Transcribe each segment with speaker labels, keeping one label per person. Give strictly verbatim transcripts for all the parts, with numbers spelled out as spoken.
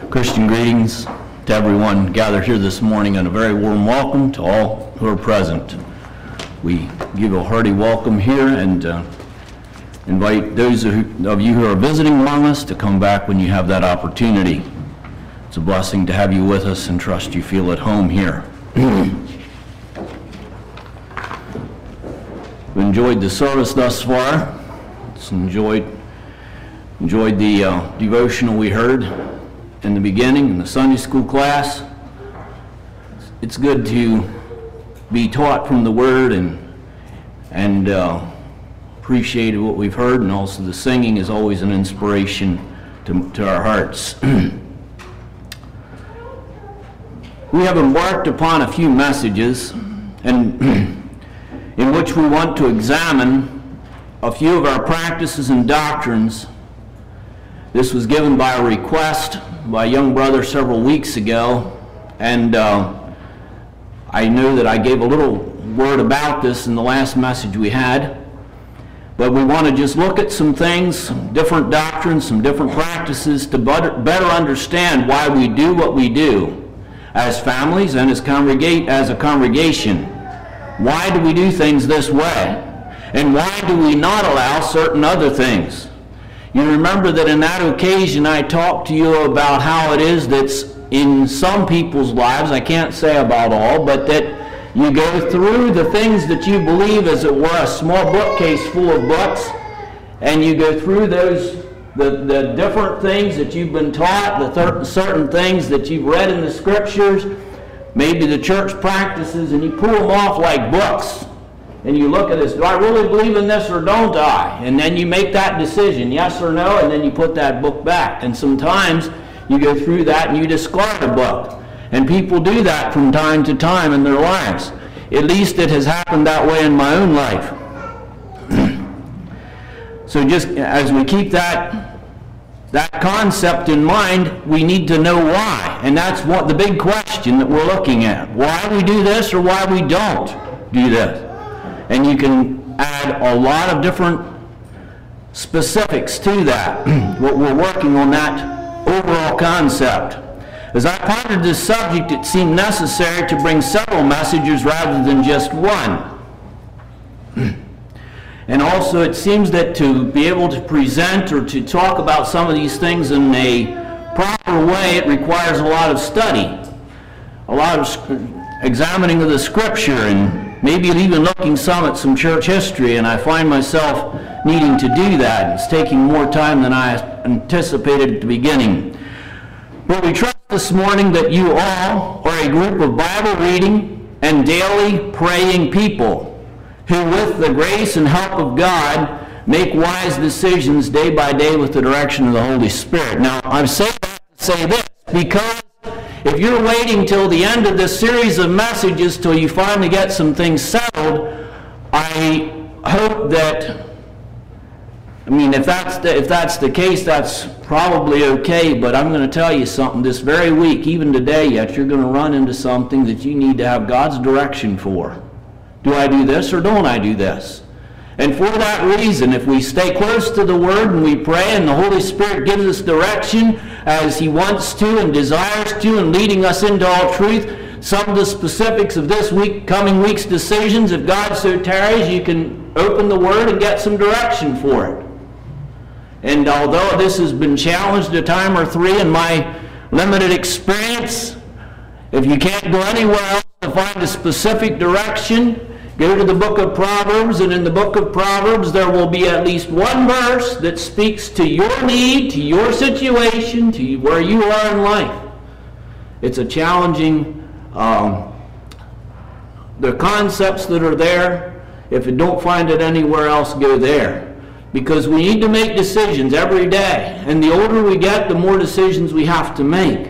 Speaker 1: Christian greetings to everyone gathered here this morning, and a very warm welcome to all who are present. We give a hearty welcome here and uh, invite those of you who are visiting among us to come back when you have that opportunity. It's a blessing to have you with us and trust you feel at home here. We enjoyed the service thus far. It's enjoyed enjoyed the uh, devotional we heard in the beginning in the Sunday school class. It's good to be taught from the Word and and uh, appreciate what we've heard, and also the singing is always an inspiration to, to our hearts. We have embarked upon a few messages and in which we want to examine a few of our practices and doctrines. This was given by a request by a young brother several weeks ago, and uh, I know that I gave a little word about this in the last message we had, but we want to just look at some things, some different doctrines, some different practices to better understand why we do what we do as families and as, congregate, as a congregation. Why do we do things this way? And why do we not allow certain other things? You remember that in that occasion I talked to you about how it is that's in some people's lives, I can't say about all, but that you go through the things that you believe as it were a small bookcase full of books, and you go through those the, the different things that you've been taught, the thir- certain things that you've read in the scriptures, maybe the church practices, and you pull them off like books. And you look at this, do I really believe in this or don't I? And then you make that decision, yes or no, and then you put that book back. And sometimes you go through that and you discard a book. And people do that from time to time in their lives. At least it has happened that way in my own life. So just as we keep that, that concept in mind, we need to know why. And that's what the big question that we're looking at. Why we do this or why we don't do this. And you can add a lot of different specifics to that. What we're working on that overall concept. As I pondered this subject, it seemed necessary to bring several messages rather than just one. And also it seems that to be able to present or to talk about some of these things in a proper way, it requires a lot of study, a lot of examining of the scripture, and maybe even looking some at some church history, and I find myself needing to do that. It's taking more time than I anticipated at the beginning. But we trust this morning that you all are a group of Bible reading and daily praying people who, with the grace and help of God, make wise decisions day by day with the direction of the Holy Spirit. Now, I say that to say this, because if you're waiting till the end of this series of messages till you finally get some things settled, I hope that, I mean, if that's the, if that's the case, that's probably okay, but I'm going to tell you something. This very week, even today yet, you're going to run into something that you need to have God's direction for. Do I do this or don't I do this? And for that reason, if we stay close to the Word and we pray and the Holy Spirit gives us direction as He wants to and desires to, and leading us into all truth, some of the specifics of this week, coming week's decisions, if God so tarries, you can open the Word and get some direction for it. And although this has been challenged a time or three in my limited experience, if you can't go anywhere else to find a specific direction, go to the book of Proverbs, and in the book of Proverbs there will be at least one verse that speaks to your need, to your situation, to where you are in life. It's a challenging, um, the concepts that are there, if you don't find it anywhere else, go there. Because we need to make decisions every day, and the older we get, the more decisions we have to make.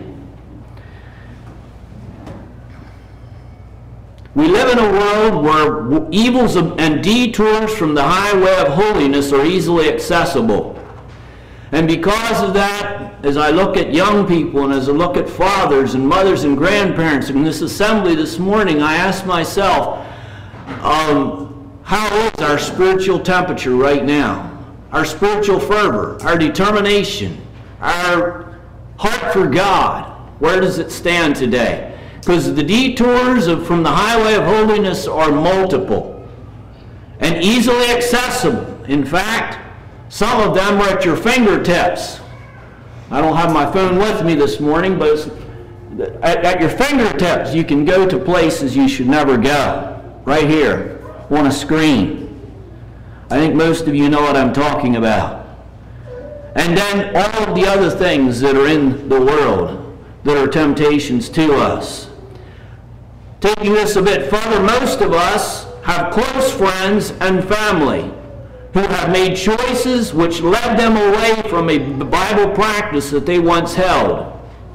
Speaker 1: We live in a world where evils and detours from the highway of holiness are easily accessible. And because of that, as I look at young people and as I look at fathers and mothers and grandparents in this assembly this morning, I ask myself, um, how is our spiritual temperature right now? Our spiritual fervor, our determination, our heart for God, where does it stand today? Because the detours of, from the highway of holiness are multiple and easily accessible. In fact, some of them are at your fingertips. I don't have my phone with me this morning, but it's at, at your fingertips. You can go to places you should never go, right here on a screen. I think most of you know what I'm talking about. And then all of the other things that are in the world that are temptations to us. Taking this a bit further, most of us have close friends and family who have made choices which led them away from a Bible practice that they once held.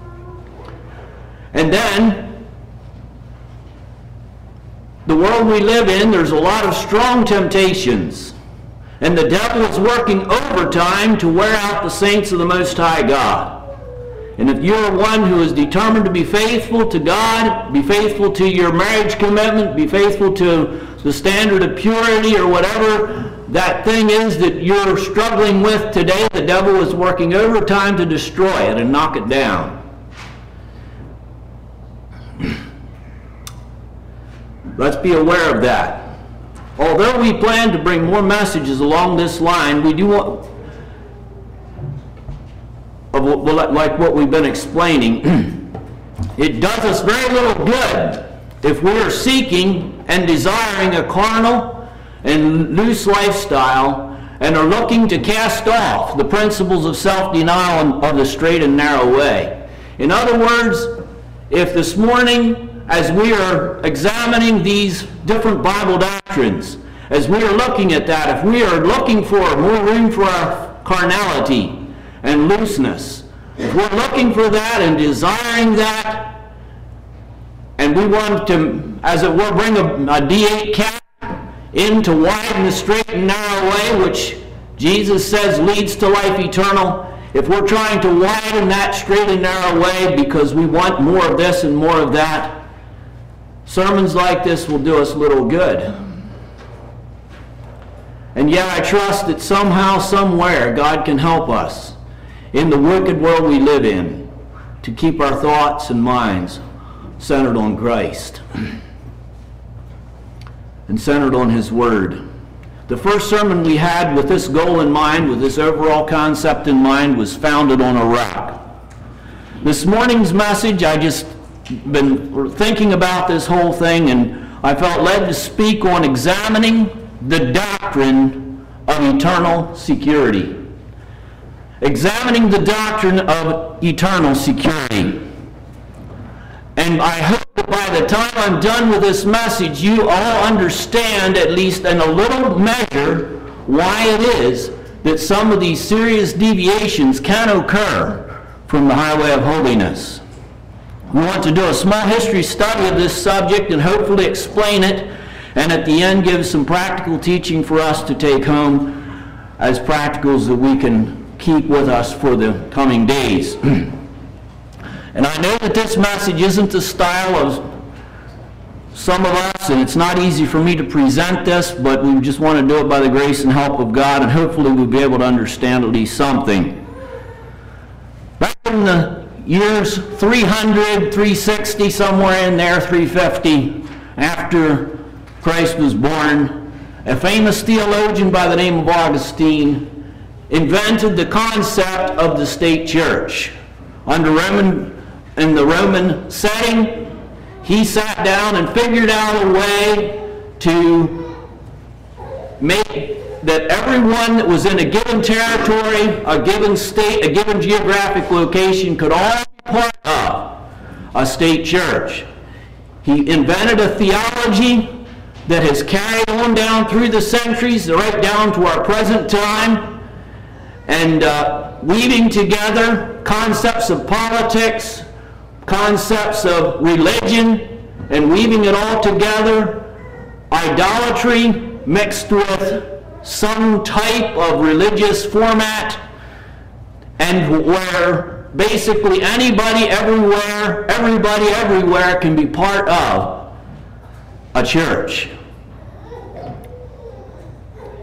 Speaker 1: And then, the world we live in, there's a lot of strong temptations. And the devil is working overtime to wear out the saints of the Most High God. And if you're one who is determined to be faithful to God, be faithful to your marriage commitment, be faithful to the standard of purity or whatever that thing is that you're struggling with today, the devil is working overtime to destroy it and knock it down. Let's be aware of that. Although we plan to bring more messages along this line, we do want, like what we've been explaining, it does us very little good if we are seeking and desiring a carnal and loose lifestyle and are looking to cast off the principles of self-denial of the straight and narrow way. In other words, if this morning, as we are examining these different Bible doctrines, as we are looking at that, if we are looking for more room for our carnality and looseness, if we're looking for that and desiring that, and we want to, as it were, bring a, a D eight cap in to widen the straight and narrow way, which Jesus says leads to life eternal, if we're trying to widen that straight and narrow way because we want more of this and more of that, sermons like this will do us little good. And yet I trust that somehow, somewhere, God can help us in the wicked world we live in to keep our thoughts and minds centered on Christ and centered on His Word. The first sermon we had with this goal in mind, with this overall concept in mind, was founded on a rock. This morning's message, I just been thinking about this whole thing, and I felt led to speak on examining the doctrine of eternal security. Examining the doctrine of eternal security. And I hope that by the time I'm done with this message, you all understand, at least in a little measure, why it is that some of these serious deviations can occur from the highway of holiness. We want to do a small history study of this subject and hopefully explain it, and at the end give some practical teaching for us to take home as practicals that we can keep with us for the coming days. And I know that this message isn't the style of some of us, and it's not easy for me to present this, but we just want to do it by the grace and help of God, and hopefully we'll be able to understand at least something. Back in the years three hundred, three sixty, somewhere in there, three fifty, after Christ was born, a famous theologian by the name of Augustine invented the concept of the state church. Under Roman, in the Roman setting, he sat down and figured out a way to make that everyone that was in a given territory, a given state, a given geographic location could all be part of a state church. He invented a theology that has carried on down through the centuries, right down to our present time, and uh, weaving together concepts of politics, concepts of religion, and weaving it all together, idolatry mixed with some type of religious format, and where basically anybody everywhere, everybody everywhere can be part of a church.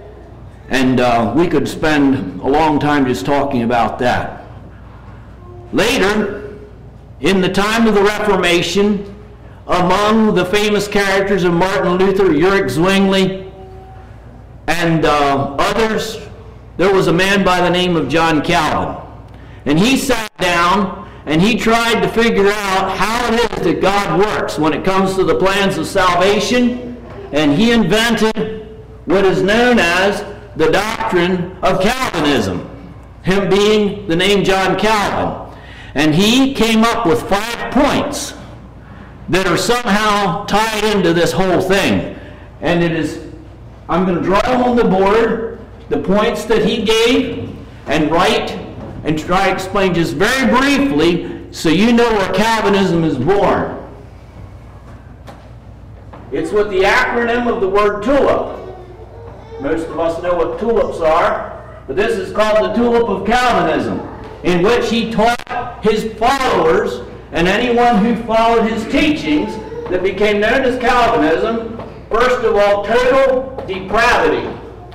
Speaker 1: And uh, we could spend a long time just talking about that. Later, in the time of the Reformation, among the famous characters of Martin Luther, Ulrich Zwingli, and uh, others, there was a man by the name of John Calvin. And he sat down and he tried to figure out how it is that God works when it comes to the plans of salvation, and he invented what is known as the doctrine of Calvinism, him being the name John Calvin. And he came up with five points that are somehow tied into this whole thing. And it is, I'm going to draw them on the board, the points that he gave, and write and try to explain just very briefly so you know where Calvinism is born. It's with the acronym of the word TULIP. Most of us know what tulips are, but this is called the tulip of Calvinism, in which he taught his followers and anyone who followed his teachings that became known as Calvinism, first of all, total depravity.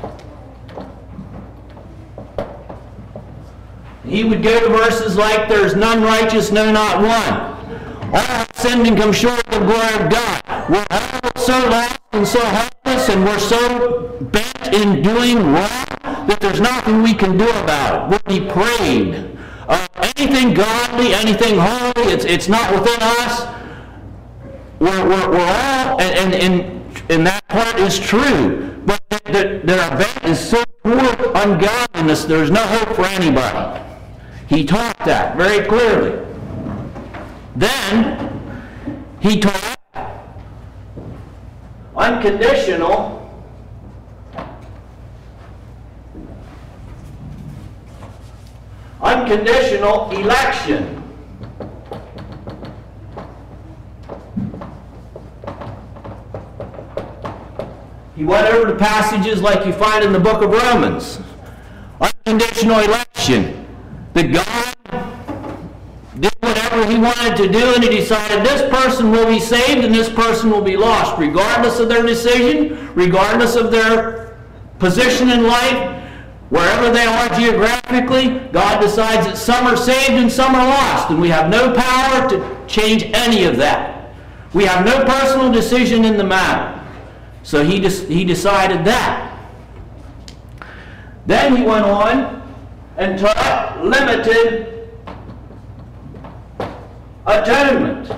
Speaker 1: He would go to verses like, "There's none righteous, no, not one. All have sinned and come short of the glory of God. We're all so lost and so helpless, and we're so bent in doing wrong that there's nothing we can do about it. We're depraved. Uh, anything godly, anything holy, it's, it's not within us. We're, we're, we're all, and, and, and, and that part is true, but that, that our bent is so toward ungodliness, there's no hope for anybody." He taught that very clearly. Then, he taught unconditional unconditional election. He went over the passages like you find in the book of Romans. Unconditional election. That God did whatever he wanted to do, and he decided this person will be saved and this person will be lost, regardless of their decision, regardless of their position in life, wherever they are geographically. God decides that some are saved and some are lost, and we have no power to change any of that. We have no personal decision in the matter. So he, des- he decided that. Then he went on and taught limited atonement.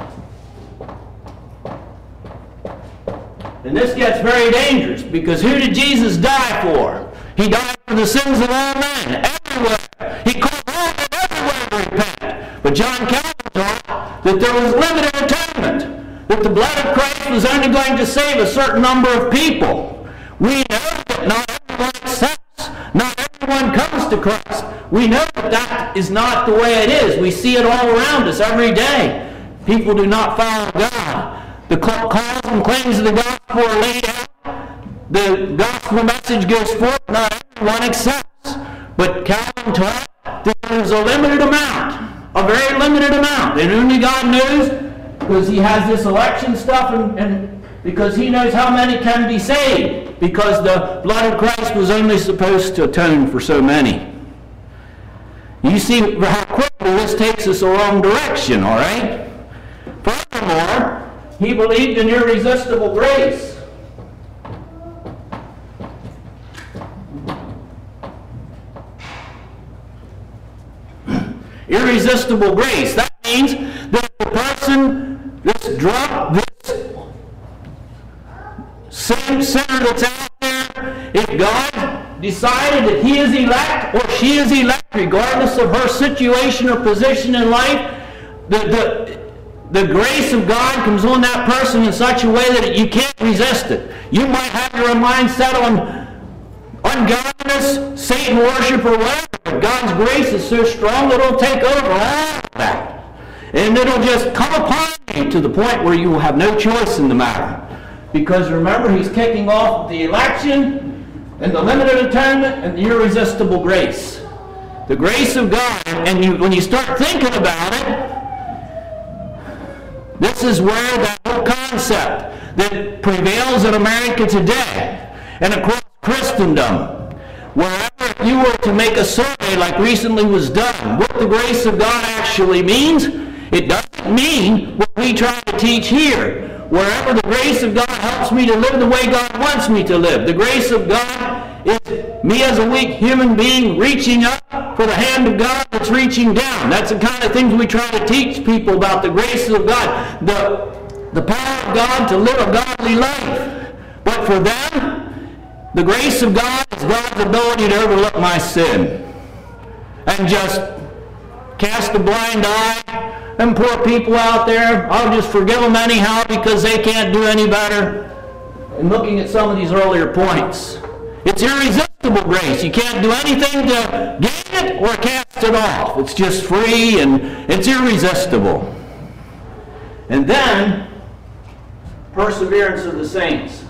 Speaker 1: And this gets very dangerous, because who did Jesus die for? He died for the sins of all men, everywhere. He called all men everywhere to repent. But John Calvin taught that there was limited atonement, that the blood of Christ was only going to save a certain number of people. We know that not everyone accepts, not everyone comes to Christ. We know that that is not the way it is. We see it all around us every day. People do not follow God. The calls and claims of the gospel are laid out. The gospel message goes forth. Not everyone accepts. But Calvin taught that there's a limited amount, a very limited amount. And only God knows, because he has this election stuff, and, and because he knows how many can be saved, because the blood of Christ was only supposed to atone for so many. You see how quickly this takes us a wrong direction, all right? Furthermore, he believed in irresistible grace. Irresistible grace. That means that the person, this drunk, this sin sinner that's out there, if God decided that he is elect or she is elect, regardless of her situation or position in life, the, the, the grace of God comes on that person in such a way that you can't resist it. You might have your mind set on ungodliness, Satan worship, or whatever, but God's grace is so strong that it'll take over all of that. And it'll just come upon you to the point where you will have no choice in the matter. Because remember, he's kicking off the election, and the limited atonement, and the irresistible grace. The grace of God. And you, when you start thinking about it, this is where that whole concept that prevails in America today and across Christendom, wherever if you were to make a survey like recently was done, what the grace of God actually means, it doesn't mean what we try to teach here. Wherever the grace of God helps me to live the way God wants me to live. The grace of God is me as a weak human being reaching up for the hand of God that's reaching down. That's the kind of things we try to teach people about the grace of God. The, the power of God to live a godly life. But for them, the grace of God is God's ability to overlook my sin. And just cast a blind eye. Them poor people out there, I'll just forgive them anyhow because they can't do any better. And looking at some of these earlier points, it's irresistible grace. You can't do anything to gain it or cast it off. It's just free and it's irresistible. And then, perseverance of the saints.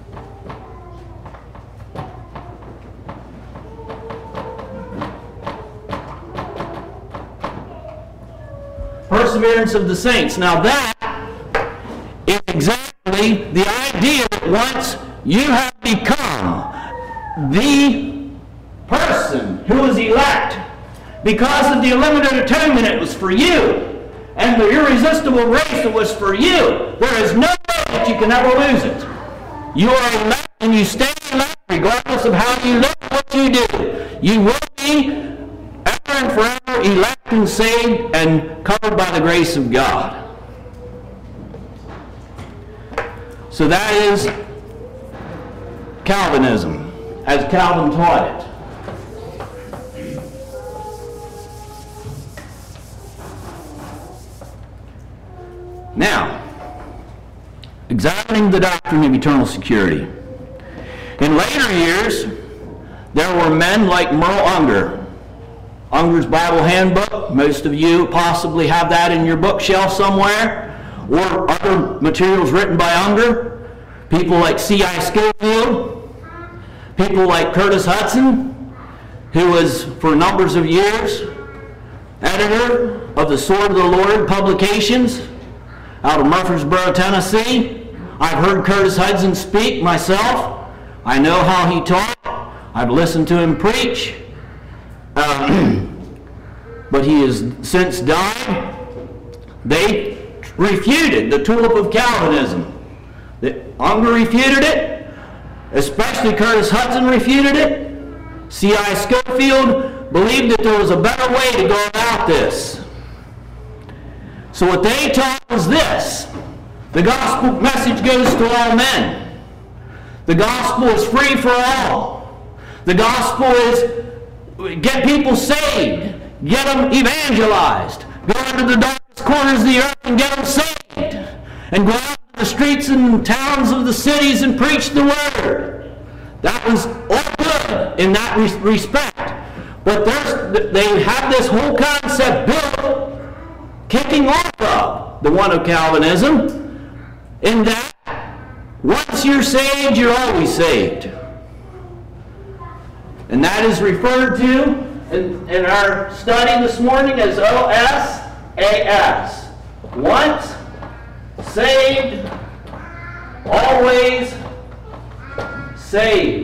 Speaker 1: Perseverance of the saints. Now that is exactly the idea that once you have become the person who is elect, because of the unlimited atonement it was for you, and the irresistible grace it was for you, there is no way that you can ever lose it. You are elect and you stay elect regardless of how you live, what you do. You will be ever and forever elect and saved and covered by the grace of God. So that is Calvinism, as Calvin taught it. Now, examining the doctrine of eternal security. In later years, there were men like Merle Unger. Unger's Bible Handbook, most of you possibly have that in your bookshelf somewhere, or other materials written by Unger. People like C I Scofield, people like Curtis Hudson, who was for numbers of years editor of the Sword of the Lord publications out of Murfreesboro, Tennessee. I've heard Curtis Hudson speak myself. I know how he taught. I've listened to him preach. Um, but he has since died. They refuted the tulip of Calvinism. The, Unger refuted it, especially Curtis Hudson refuted it. C I Scofield believed that there was a better way to go about this. So what they taught was this: the gospel message goes to all men. The gospel is free for all. The gospel is get people saved, get them evangelized, go into the darkest corners of the earth and get them saved, and go out to the streets and towns of the cities and preach the word. That was all good in that respect. But there's, they have this whole concept built, kicking off of the one of Calvinism, in that once you're saved, you're always saved. And that is referred to in, in our study this morning as O S A S. Once saved, always saved.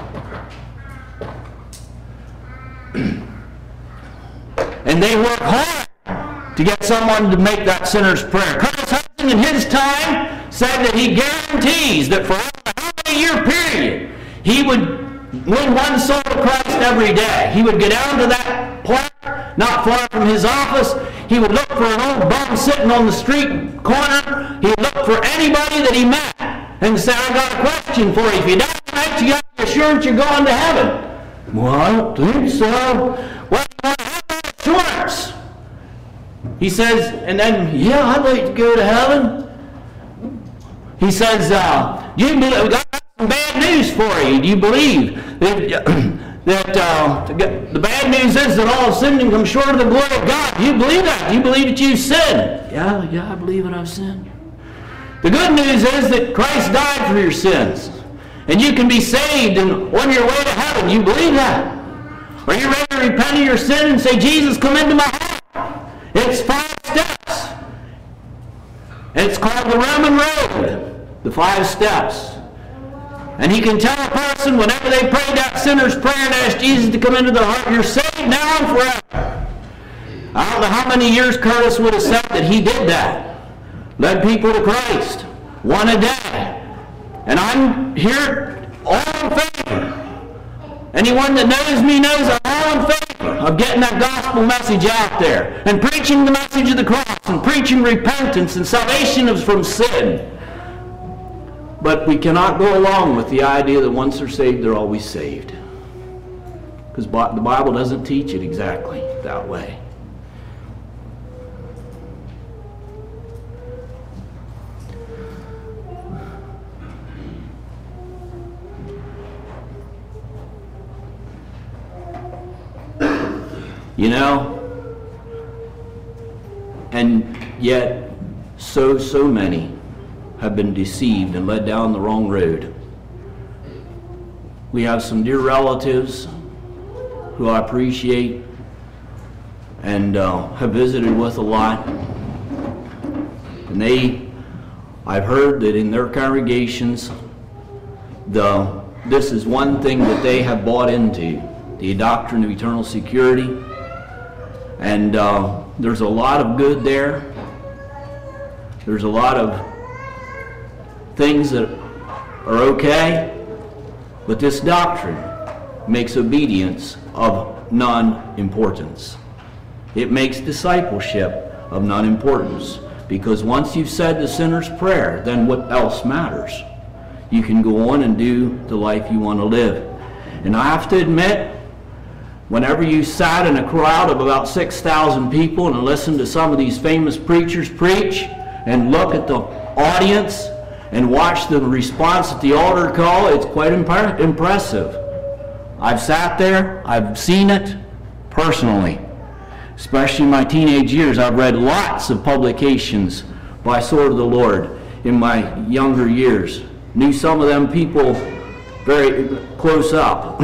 Speaker 1: And they work hard to get someone to make that sinner's prayer. Curtis Hudson in his time said that he guarantees that for a how-many-year period he would win one soul to Christ every day. He would get down to that park not far from his office. He would look for an old bum sitting on the street corner. He would look for anybody that he met and say, I got a question for you. If you die tonight, you got the assurance you're going to heaven. Well, I don't think so. Well, you want to have that assurance? He says, and then, yeah, I'd like to go to heaven. He says, uh, you believe, we got some bad news for you. Do you believe that, that uh, the bad news is that all have sinned and come short of the glory of God? Do you believe that? Do you believe that you've sinned? Yeah, yeah, I believe that I've sinned. The good news is that Christ died for your sins, and you can be saved and on your way to heaven. You believe that? Are you ready to repent of your sin and say, Jesus, come into my heart? It's five steps. And it's called the Roman Road, the five steps. And he can tell a person whenever they prayed that sinner's prayer and asked Jesus to come into their heart, you're saved now and forever. I don't know how many years Curtis would have said that he did that. Led people to Christ, one a day. And I'm here all in favor. Anyone that knows me knows I'm all in favor of getting that gospel message out there and preaching the message of the cross and preaching repentance and salvation from sin. But we cannot go along with the idea that once they're saved, they're always saved. Because the Bible doesn't teach it exactly that way. You know, and yet so, so many have been deceived and led down the wrong road. We have some dear relatives who I appreciate and uh, have visited with a lot. And they, I've heard that in their congregations, the, this is one thing that they have bought into, the doctrine of eternal security. And uh, there's a lot of good there. There's a lot of things that are okay, but this doctrine makes obedience of non-importance. It makes discipleship of non-importance, because once you've said the sinner's prayer, then what else matters? You can go on and do the life you want to live. And I have to admit, whenever you sat in a crowd of about six thousand people and listened to some of these famous preachers preach and look at the audience and watch the response at the altar call, it's quite impre- impressive. I've sat there, I've seen it personally. Especially in my teenage years, I've read lots of publications by Sword of the Lord in my younger years. Knew some of them people very close up.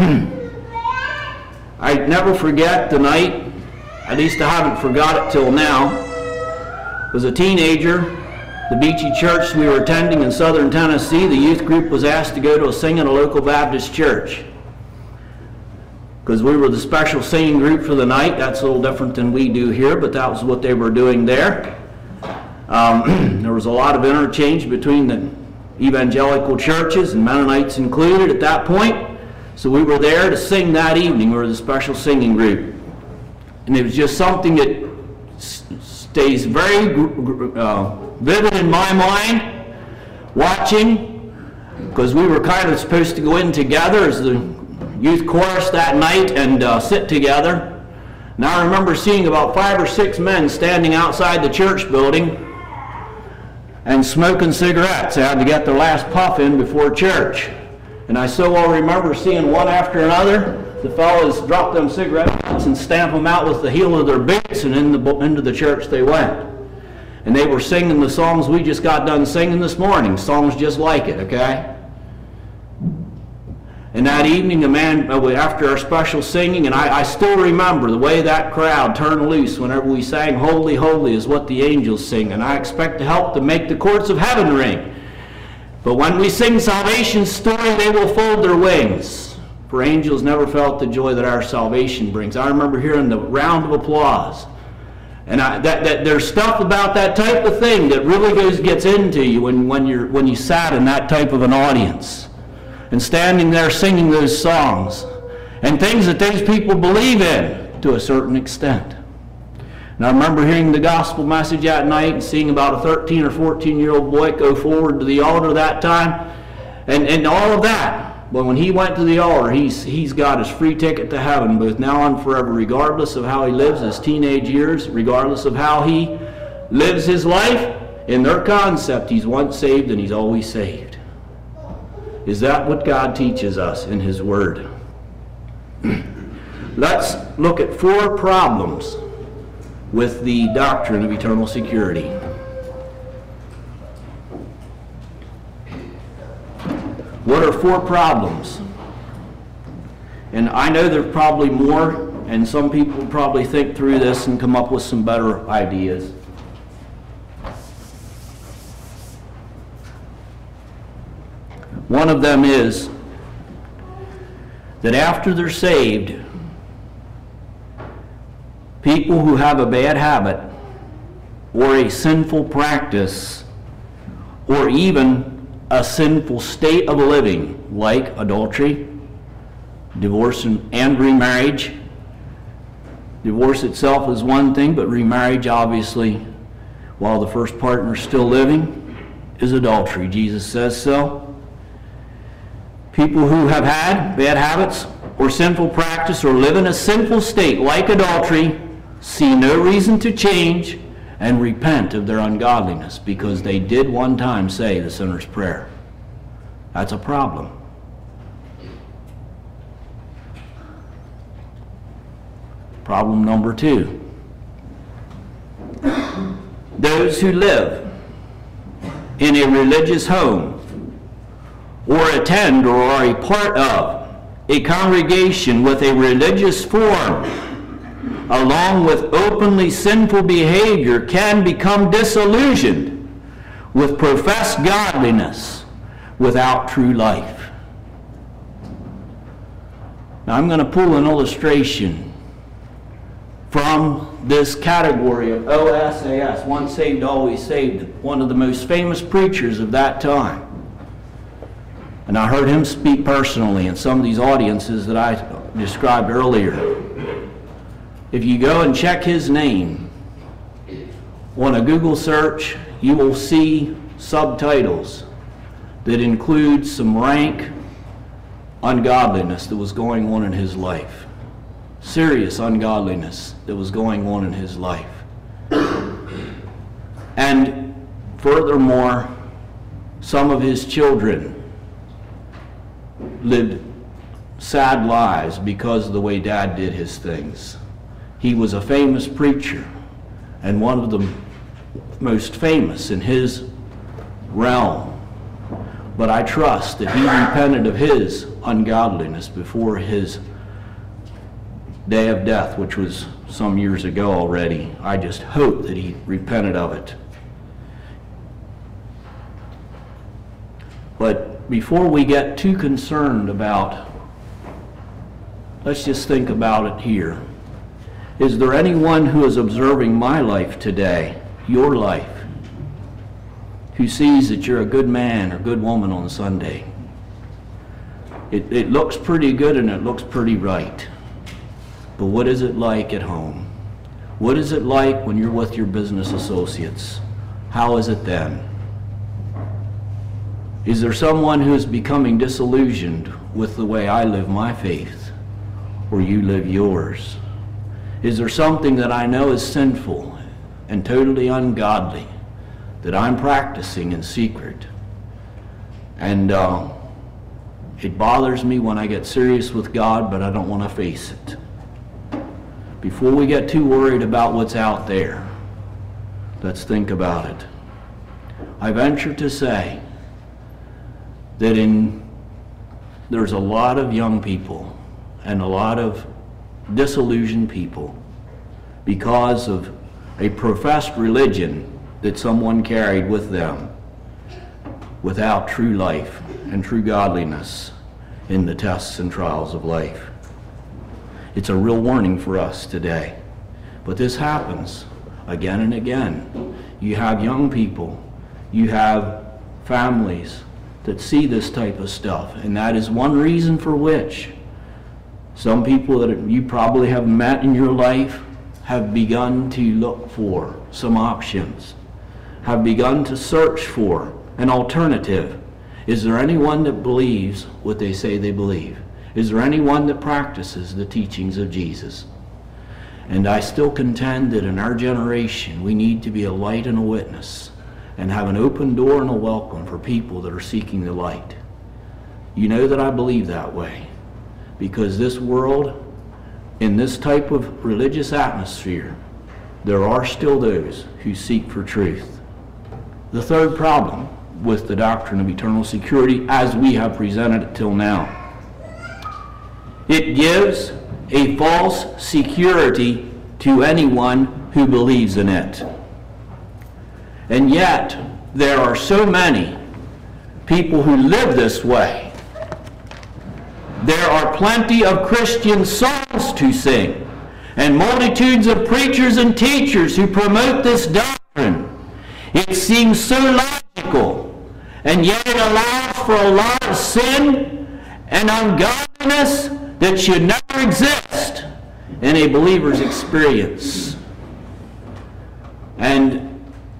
Speaker 1: I never forget the night, at least I haven't forgot it till now. As a teenager, the Beachy Church we were attending in southern Tennessee, the youth group was asked to go to a sing in a local Baptist church. Because we were the special singing group for the night. That's a little different than we do here, but that was what they were doing there. Um, there was a lot of interchange between the evangelical churches, and Mennonites included at that point. So we were there to sing that evening. We were the special singing group. And it was just something that s- stays very uh, vivid in my mind, watching, because we were kind of supposed to go in together as the youth chorus that night and uh, sit together. Now I remember seeing about five or six men standing outside the church building and smoking cigarettes. They had to get their last puff in before church. And I so well remember seeing one after another, the fellows drop them cigarette butts and stamp them out with the heel of their boots, and in the, into the church they went. And they were singing the songs we just got done singing this morning, songs just like it, okay? And that evening, the man, after our special singing, and I, I still remember the way that crowd turned loose whenever we sang Holy, Holy is what the angels sing, and I expect to help to make the courts of heaven ring. But when we sing salvation's story, they will fold their wings. For angels never felt the joy that our salvation brings. I remember hearing the round of applause. And I, that, that there's stuff about that type of thing that really goes gets into you when, when, you're, when you sat in that type of an audience. And standing there singing those songs. And things that those people believe in to a certain extent. And I remember hearing the gospel message that night and seeing about a thirteen or fourteen year old boy go forward to the altar that time. And, and all of that. But when he went to the altar, he's, he's got his free ticket to heaven, both now and forever, regardless of how he lives his teenage years, regardless of how he lives his life. In their concept, he's once saved and he's always saved. Is that what God teaches us in His Word? Let's look at four problems with the doctrine of eternal security. What are four problems? And I know there's probably more, and some people probably think through this and come up with some better ideas. One of them is that after they're saved, people who have a bad habit or a sinful practice or even a sinful state of living, like adultery, divorce and, and remarriage. Divorce itself is one thing, but remarriage, obviously, while the first partner is still living, is adultery. Jesus says so. People who have had bad habits or sinful practice or live in a sinful state, like adultery, see no reason to change and repent of their ungodliness because they did one time say the sinner's prayer. That's a problem. Problem number two. Those who live in a religious home or attend or are a part of a congregation with a religious form, along with openly sinful behavior, can become disillusioned with professed godliness without true life. Now I'm going to pull an illustration from this category of O S A S, once saved, always saved, one of the most famous preachers of that time. And I heard him speak personally in some of these audiences that I described earlier. If you go and check his name on a Google search, you will see subtitles that include some rank ungodliness that was going on in his life. Serious ungodliness that was going on in his life. And furthermore, some of his children lived sad lives because of the way Dad did his things. He was a famous preacher and one of the most famous in his realm. But I trust that he repented of his ungodliness before his day of death, which was some years ago already. I just hope that he repented of it. But before we get too concerned about, let's just think about it here. Is there anyone who is observing my life today, your life, who sees that you're a good man or good woman on Sunday? It, it looks pretty good and it looks pretty right. But what is it like at home? What is it like when you're with your business associates? How is it then? Is there someone who is becoming disillusioned with the way I live my faith, or you live yours? Is there something that I know is sinful and totally ungodly that I'm practicing in secret? And uh, it bothers me when I get serious with God, but I don't want to face it. Before we get too worried about what's out there, let's think about it. I venture to say that in there's a lot of young people and a lot of disillusioned people because of a professed religion that someone carried with them without true life and true godliness in the tests and trials of life. It's a real warning for us today. But this happens again and again. You have young people, you have families that see this type of stuff, and that is one reason for which some people that you probably have met in your life have begun to look for some options, have begun to search for an alternative. Is there anyone that believes what they say they believe? Is there anyone that practices the teachings of Jesus? And I still contend that in our generation we need to be a light and a witness and have an open door and a welcome for people that are seeking the light. You know that I believe that way, because this world, in this type of religious atmosphere, there are still those who seek for truth. The third problem with the doctrine of eternal security as we have presented it till now, it gives a false security to anyone who believes in it. And yet, there are so many people who live this way. There are plenty of Christian songs to sing, and multitudes of preachers and teachers who promote this doctrine. It seems so logical, and yet it allows for a lot of sin and ungodliness that should never exist in a believer's experience. And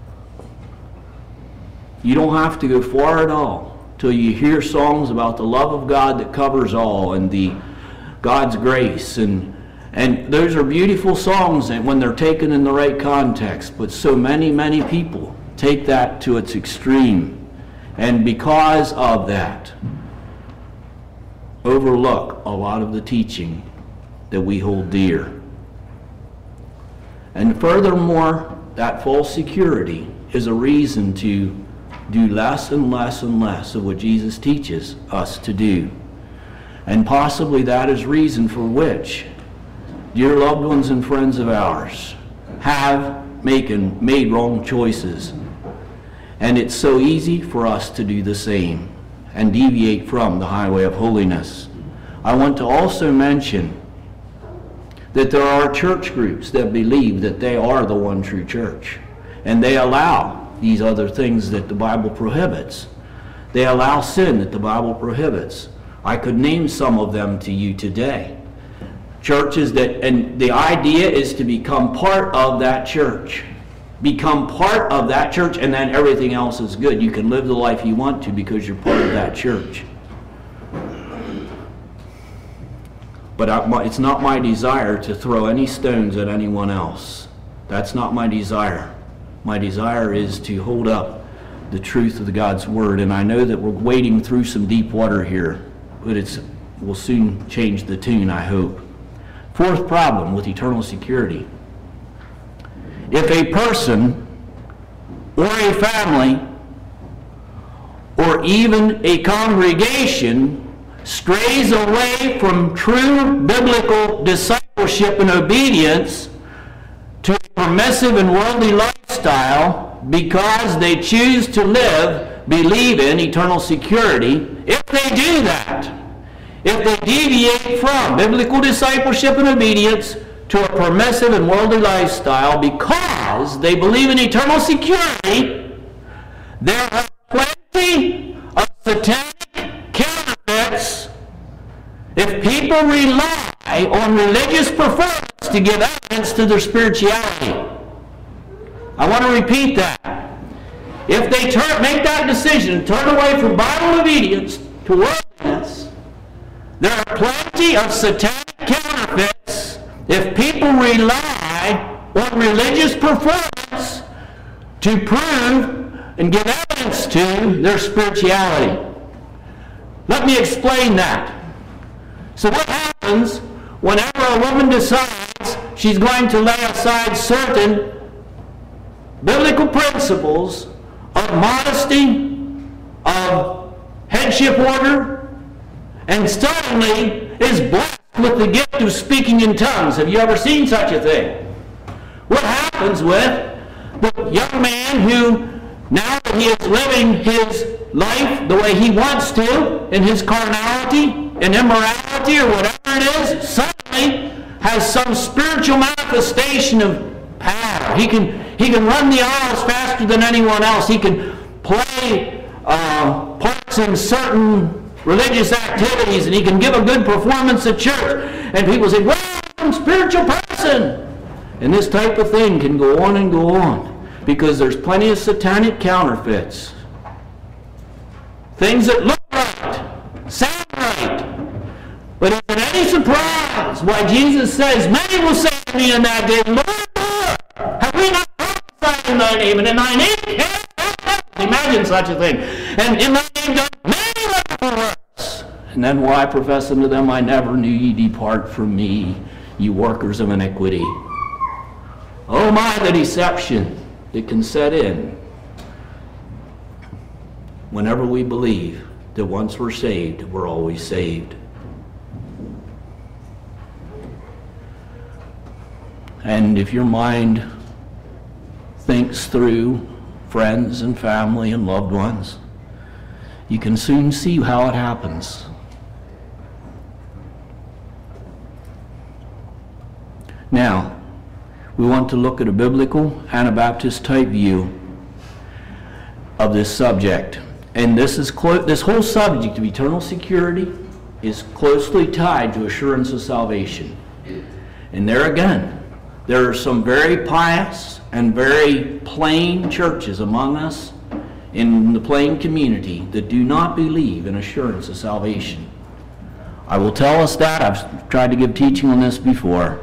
Speaker 1: you don't have to go far at all till you hear songs about the love of God that covers all, and the God's grace, and and those are beautiful songs when they're taken in the right context. But so many, many people take that to its extreme, and because of that, overlook a lot of the teaching that we hold dear. And furthermore, that false security is a reason to do less and less and less of what Jesus teaches us to do. And possibly that is reason for which dear loved ones and friends of ours have making, made wrong choices. And it's so easy for us to do the same and deviate from the highway of holiness. I want to also mention that there are church groups that believe that they are the one true church, and they allow these other things that the Bible prohibits. They allow sin that the Bible prohibits. I could name some of them to you today. Churches that, and the idea is to become part of that church. Become part of that church, and then everything else is good. You can live the life you want to because you're part of that church. But I, it's not my desire to throw any stones at anyone else. That's not my desire. My desire is to hold up the truth of the God's Word. And I know that we're wading through some deep water here, but it's will soon change the tune, I hope. Fourth problem with eternal security. If a person or a family or even a congregation strays away from true biblical discipleship and obedience to a permissive and worldly lifestyle because they choose to live, believe in eternal security, if they do that, if they deviate from biblical discipleship and obedience to a permissive and worldly lifestyle because they believe in eternal security, there are plenty of satanic counterfeits. If people rely on religious performance to give evidence to their spirituality, I want to repeat that. If they turn, make that decision, turn away from Bible obedience to worldliness, there are plenty of satanic counterfeits if people rely on religious performance to prove and give evidence to their spirituality. Let me explain that. So what happens whenever a woman decides she's going to lay aside certain biblical principles of modesty, of headship order, and suddenly is blessed with the gift of speaking in tongues? Have you ever seen such a thing? What happens with the young man who, now that he is living his life the way he wants to, in his carnality and immorality or whatever it is, suddenly has some spiritual manifestation of power? He can he can run the aisles faster than anyone else. He can play uh, parts in certain religious activities, and he can give a good performance at church. And people say, well, I'm a spiritual person. And this type of thing can go on and go on, because there's plenty of satanic counterfeits. Things that look right, sound right. But is it any surprise why Jesus says, many will say to me in that day, Lord, Lord, have we not prophesied in thy name, and in thy name cast out devils? Imagine such a thing. And in thy name done many wonderful works. And then will I profess unto them, I never knew ye, depart from me, you workers of iniquity. Oh my, the deception that can set in whenever we believe that once we're saved, we're always saved. And if your mind thinks through friends and family and loved ones, you can soon see how it happens. Now, we want to look at a biblical Anabaptist type view of this subject. And this is clo- this whole subject of eternal security is closely tied to assurance of salvation. And there again, there are some very pious and very plain churches among us in the plain community that do not believe in assurance of salvation. I will tell us that. I've tried to give teaching on this before.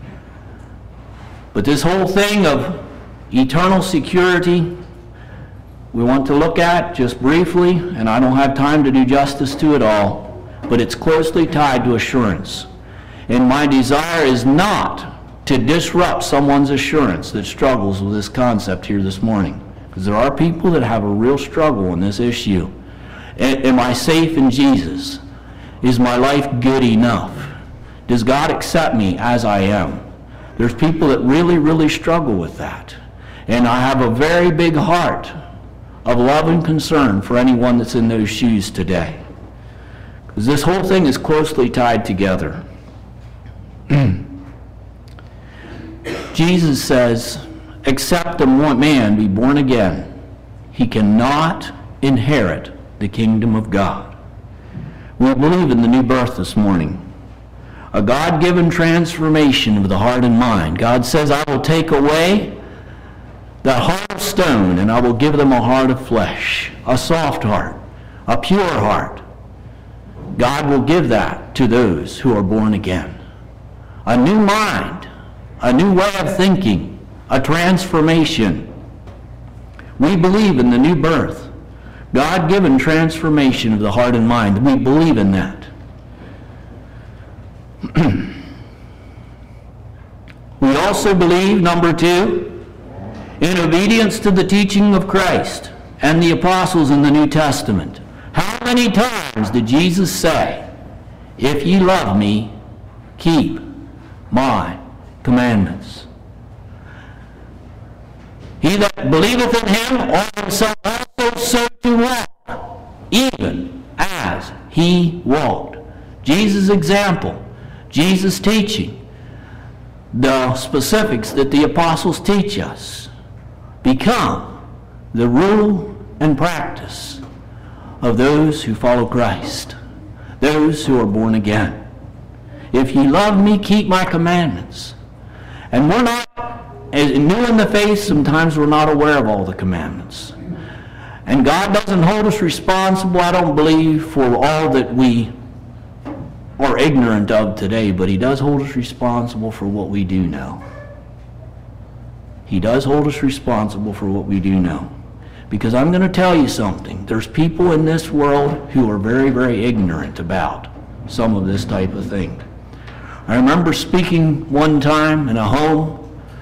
Speaker 1: But this whole thing of eternal security, we want to look at just briefly, and I don't have time to do justice to it all, but it's closely tied to assurance. And my desire is not to disrupt someone's assurance that struggles with this concept here this morning. Because there are people that have a real struggle in this issue. Am I safe in Jesus? Is my life good enough? Does God accept me as I am? There's people that really, really struggle with that. And I have a very big heart of love and concern for anyone that's in those shoes today. Because this whole thing is closely tied together. Jesus says, except a man be born again, he cannot inherit the kingdom of God. We believe in the new birth this morning. A God-given transformation of the heart and mind. God says, I will take away that heart of stone, and I will give them a heart of flesh, a soft heart, a pure heart. God will give that to those who are born again. A new mind, a new way of thinking, a transformation. We believe in the new birth, God-given transformation of the heart and mind. We believe in that. We also believe, number two, in obedience to the teaching of Christ and the apostles in the New Testament. How many times did Jesus say, if ye love me, keep my commandments? He that believeth in him ought himself also so to walk, even as he walked. Jesus' example, Jesus' teaching, the specifics that the apostles teach us become the rule and practice of those who follow Christ, those who are born again. If ye love me, keep my commandments. And we're not, as new in the faith, sometimes we're not aware of all the commandments. And God doesn't hold us responsible, I don't believe, for all that we are ignorant of today, but he does hold us responsible for what we do know. He does hold us responsible for what we do know. Because I'm going to tell you something. There's people in this world who are very, very ignorant about some of this type of thing. I remember speaking one time in a home.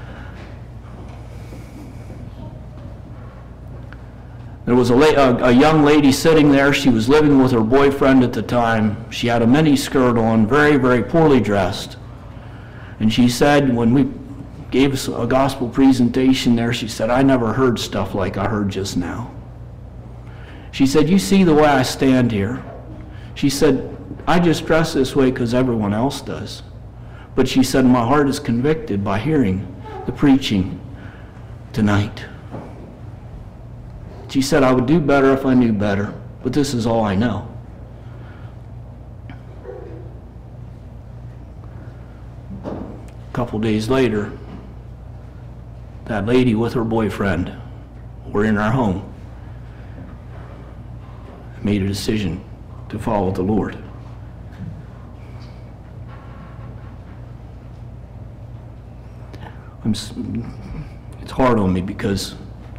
Speaker 1: There was a, la- a, a young lady sitting there. She was living with her boyfriend at the time. She had a mini skirt on, very, very poorly dressed. And she said, when we gave us a gospel presentation there, she said, I never heard stuff like I heard just now. She said, you see the way I stand here? She said, I just dress this way because everyone else does. But she said, my heart is convicted by hearing the preaching tonight. She said, I would do better if I knew better, but this is all I know. A couple days later, that lady with her boyfriend were in our home, made a decision to follow the Lord. I'm, it's hard on me because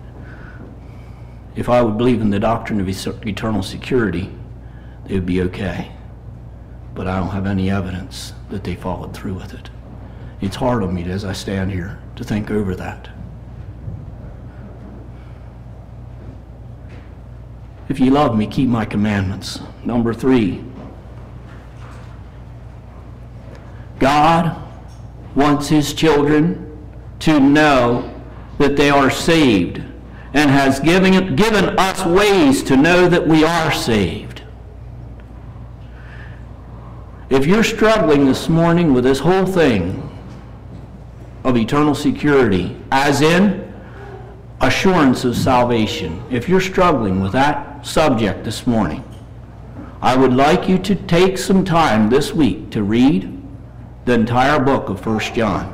Speaker 1: if I would believe in the doctrine of eternal security, they would be okay. But I don't have any evidence that they followed through with it. It's hard on me as I stand here to think over that. If ye love me, keep my commandments. Number three, God wants his children to know that they are saved and has given, given us ways to know that we are saved. If you're struggling this morning with this whole thing of eternal security, as in assurance of salvation, if you're struggling with that subject this morning, I would like you to take some time this week to read the entire book of First John.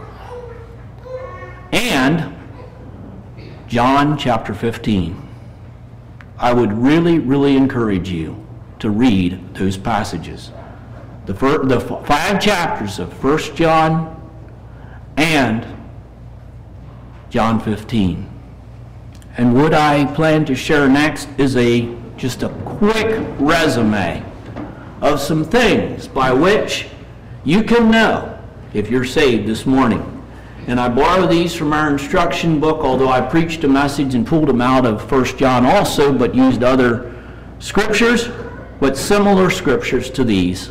Speaker 1: And John chapter fifteen. I would really, really encourage you to read those passages. The, fir- the f- five chapters of First John and John fifteen. And what I plan to share next is a just a quick resume of some things by which you can know if you're saved this morning. And I borrow these from our instruction book, although I preached a message and pulled them out of First John also, but used other scriptures, but similar scriptures to these.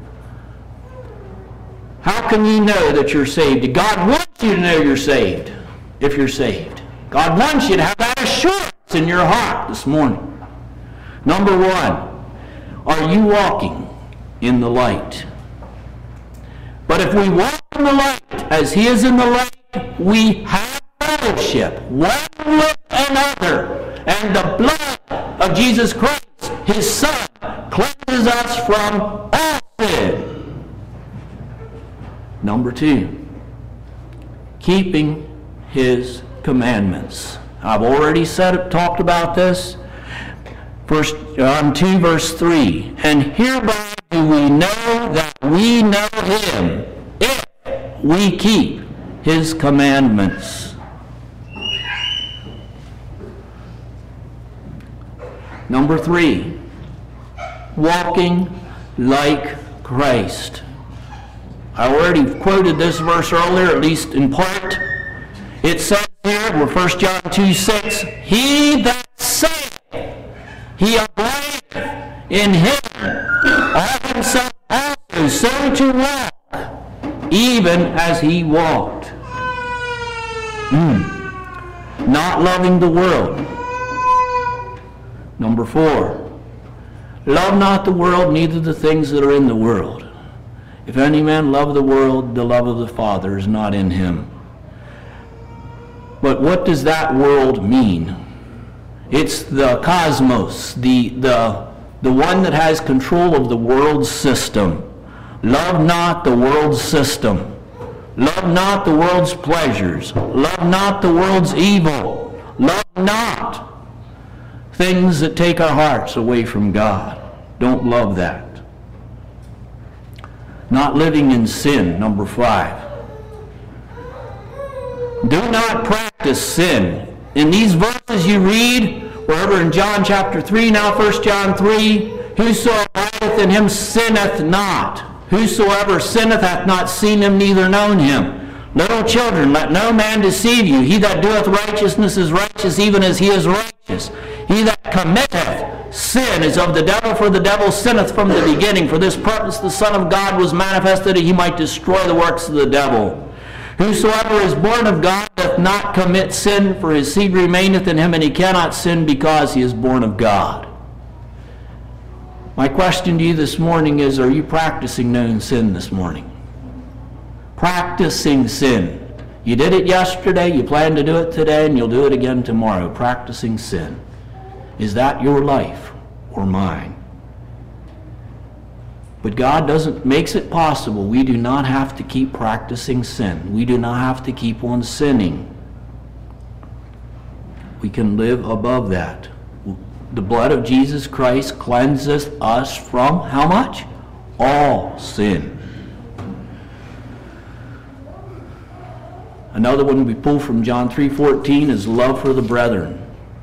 Speaker 1: How can you know that you're saved? God wants you to know you're saved, if you're saved. God wants you to have that assurance in your heart this morning. Number one, are you walking in the light? But if we walk in the light as He is in the light, we have fellowship one with another. And the blood of Jesus Christ, His Son, cleanses us from all sin. Number two, keeping His commandments. I've already said talked about this. First John two, verse three. And hereby do we know that we know Him, if we keep His commandments. Number three, walking like Christ. I already quoted this verse earlier, at least in part. It says here, we're First John two, six, He that saith he abideth in Him, ought himself also so to walk, even as He walked. Mm. Not loving the world. Number four, love not the world, neither the things that are in the world. If any man love the world, the love of the Father is not in him. But what does that world mean? It's the cosmos, the, the, the one that has control of the world system. Love not the world's system. Love not the world's pleasures. Love not the world's evil. Love not things that take our hearts away from God. Don't love that. Not living in sin, number five. Do not practice sin. In these verses you read, wherever in John chapter three, now First John three, whoso abideth in Him sinneth not. Whosoever sinneth hath not seen Him, neither known Him. Little children, let no man deceive you. He that doeth righteousness is righteous, even as He is righteous. He that committeth sin is of the devil, for the devil sinneth from the beginning. For this purpose the Son of God was manifested, that He might destroy the works of the devil. Whosoever is born of God doth not commit sin, for his seed remaineth in him, and he cannot sin because he is born of God. My question to you this morning is, are you practicing known sin this morning? Practicing sin. You did it yesterday, you plan to do it today, and you'll do it again tomorrow. Practicing sin. Is that your life or mine? But God doesn't makes it possible. We do not have to keep practicing sin. We do not have to keep on sinning. We can live above that. The blood of Jesus Christ cleanses us from how much? All sin. Another one we pull from John three fourteen is love for the brethren.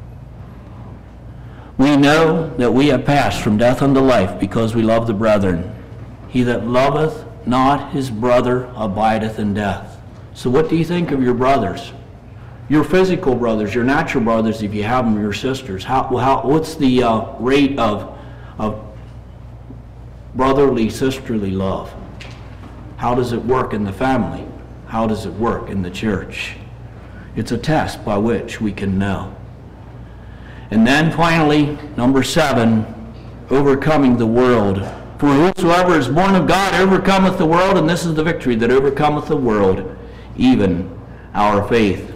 Speaker 1: We know that we have passed from death unto life because we love the brethren. He that loveth not his brother abideth in death. So what do you think of your brothers? Your physical brothers, your natural brothers, if you have them, your sisters. How, how, what's the uh, rate of, of brotherly, sisterly love? How does it work in the family? How does it work in the church? It's a test by which we can know. And then finally, number seven, overcoming the world. For whosoever is born of God overcometh the world, and this is the victory that overcometh the world, even our faith.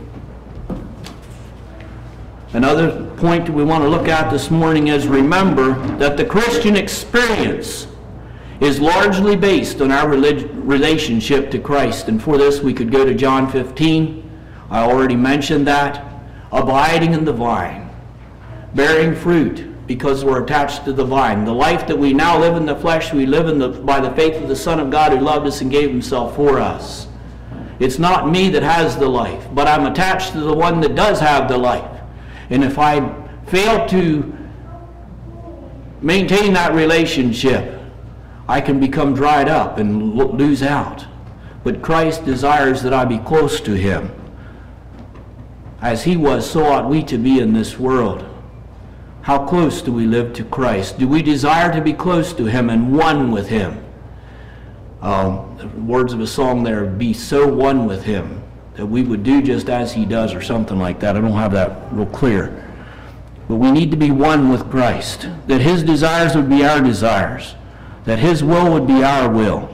Speaker 1: Another point that we want to look at this morning is remember that the Christian experience is largely based on our relig- relationship to Christ. And for this we could go to John fifteen. I already mentioned that. Abiding in the vine, bearing fruit because we're attached to the vine. The life that we now live in the flesh, we live in the, by the faith of the Son of God who loved us and gave himself for us. It's not me that has the life, but I'm attached to the one that does have the life. And if I fail to maintain that relationship, I can become dried up and lo- lose out. But Christ desires that I be close to him. As he was, so ought we to be in this world. How close do we live to Christ? Do we desire to be close to him and one with him? Um, the words of a song there, be so one with him that we would do just as he does, or something like that. I don't have that real clear. But we need to be one with Christ, that his desires would be our desires, that his will would be our will.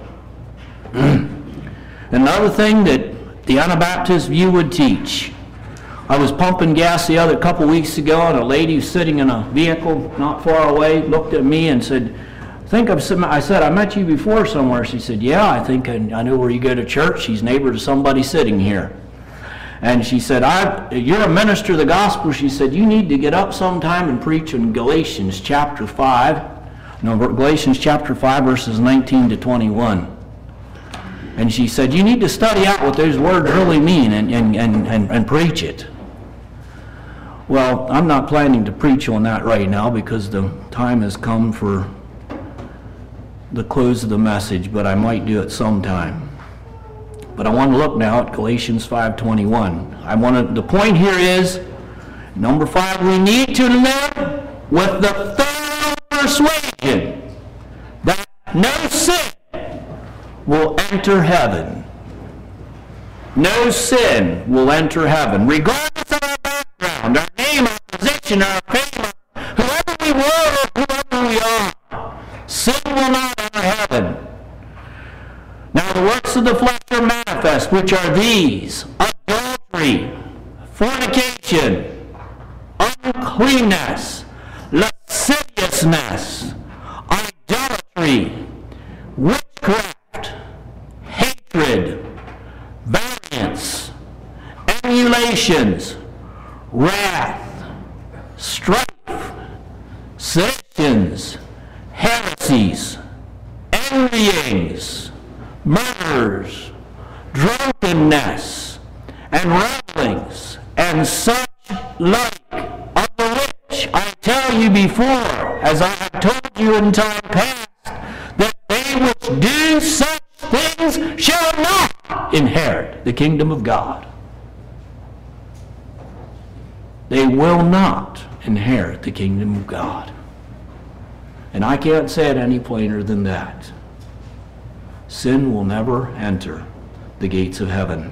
Speaker 1: Another thing that the Anabaptist view would teach. I was pumping gas the other couple weeks ago, and a lady who's sitting in a vehicle not far away looked at me and said, I think I've, I said, I met you before somewhere. She said, yeah, I think I, I know where you go to church. She's neighbor to somebody sitting here. And she said, I, you're a minister of the gospel. She said, you need to get up sometime and preach in Galatians chapter five. No, Galatians chapter five, verses nineteen to twenty-one. And she said, you need to study out what those words really mean and, and, and, and, and preach it. Well, I'm not planning to preach on that right now because the time has come for the close of the message, but I might do it sometime. But I want to look now at Galatians five twenty-one. I want to, the point here is, number five, we need to live with the thorough persuasion that no sin will enter heaven. No sin will enter heaven, regardless of our background, our name, our position, our fame, whoever we were or whoever we are. Sin will not enter heaven. Now the works of the flesh are manifest, which are these: adultery, fornication, uncleanness, lasciviousness, idolatry, witchcraft, hatred, variance, emulations, wrath, strife, seditions, heresies, envyings, murders, drunkenness, and revelings, and such like, of the which I tell you before, as I have told you in time past, that they which do such things shall not inherit the kingdom of God. They will not inherit the kingdom of God. And I can't say it any plainer than that. Sin will never enter the gates of heaven.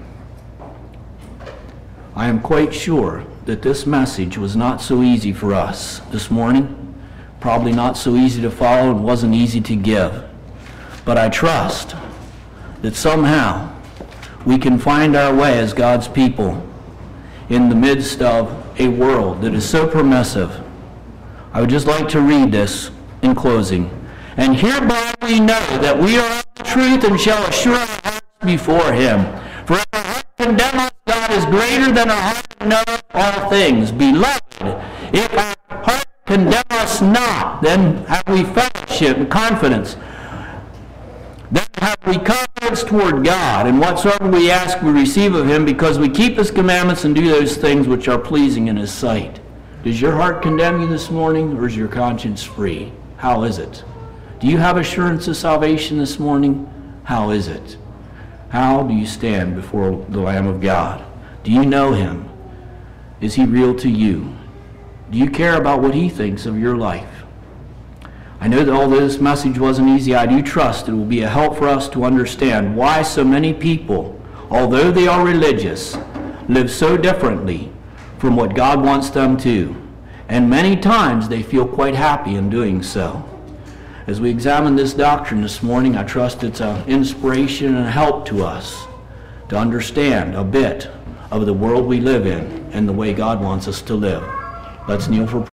Speaker 1: I am quite sure that this message was not so easy for us this morning. Probably not so easy to follow and wasn't easy to give. But I trust that somehow we can find our way as God's people in the midst of a world that is so permissive. I would just like to read this in closing. And hereby we know that we are of the truth and shall assure our hearts before him. For if our heart condemn us, God is greater than our heart knoweth all things. Beloved, if our heart condemn us not, then have we fellowship and confidence. Then have we confidence toward God, and whatsoever we ask we receive of him, because we keep his commandments and do those things which are pleasing in his sight. Does your heart condemn you this morning, or is your conscience free? How is it? Do you have assurance of salvation this morning? How is it? How do you stand before the Lamb of God? Do you know him? Is he real to you? Do you care about what he thinks of your life? I know that although this message wasn't easy, I do trust it will be a help for us to understand why so many people, although they are religious, live so differently from what God wants them to, and many times they feel quite happy in doing so. As we examine this doctrine this morning, I trust it's an inspiration and a help to us to understand a bit of the world we live in and the way God wants us to live. Let's kneel for prayer.